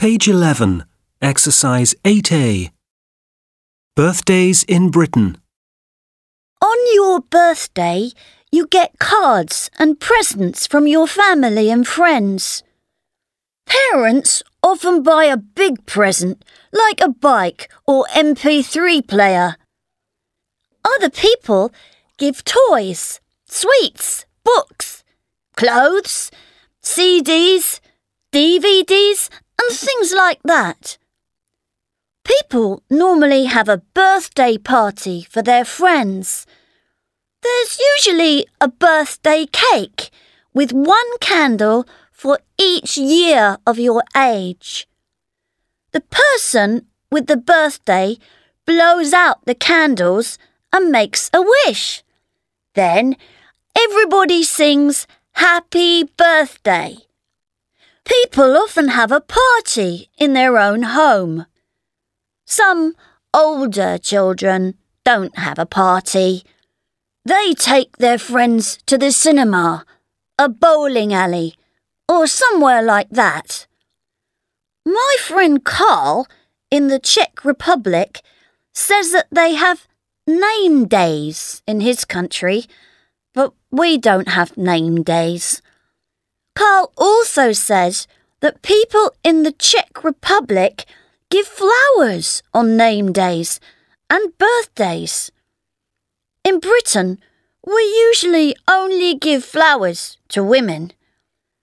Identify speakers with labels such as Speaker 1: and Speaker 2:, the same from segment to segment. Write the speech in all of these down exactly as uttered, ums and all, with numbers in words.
Speaker 1: Page eleven, Exercise eight A. Birthdays in Britain.
Speaker 2: On your birthday, you get cards and presents from your family and friends. Parents often buy a big present, like a bike or M P three player. Other people give toys, sweets, books, clothes, C Ds, D V Ds, and things like that. People normally have a birthday party for their friends. There's usually a birthday cake with one candle for each year of your age. The person with the birthday blows out the candles and makes a wish. Then everybody sings Happy Birthday. People often have a party in their own home. Some older children don't have a party. They take their friends to the cinema, a bowling alley, or somewhere like that. My friend Carl, in the Czech Republic, says that they have name days in his country, but we don't have name days. Carl also says that people in the Czech Republic give flowers on name days and birthdays. In Britain, we usually only give flowers to women.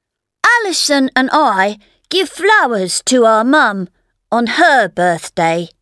Speaker 2: Alison and I give flowers to our mum on her birthday.